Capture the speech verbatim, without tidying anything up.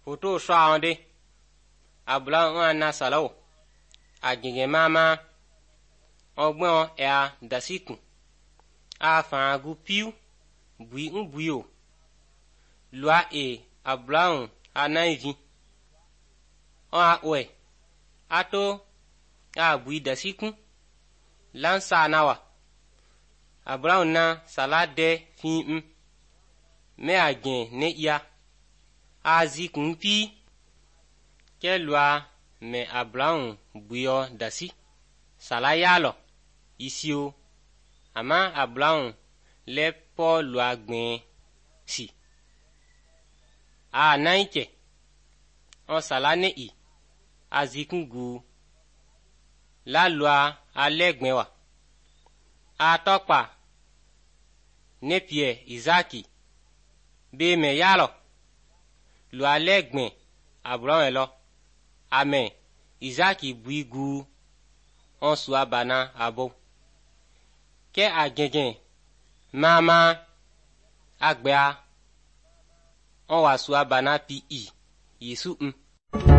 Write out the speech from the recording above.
Photo sound Abraham na salaw agege mama ogbon e a dasiku a fa gu piu bui unbuio loi e Abraham anaivi o a we ato a bui dasiku lansa nawa Abraham na salade fi me agen ne ya azikun pi ke loi me Abraham buio dasi salayalo isio ama Abraham le po loi gbin si a naike on salane i azikun gu la loi alegbin wa a topa nepie Isaki be me yalo loi alegbin Abraham lo amen Isaki buigu on suabana abo ke agegen mama agbea on wa suabana pi i Yesu um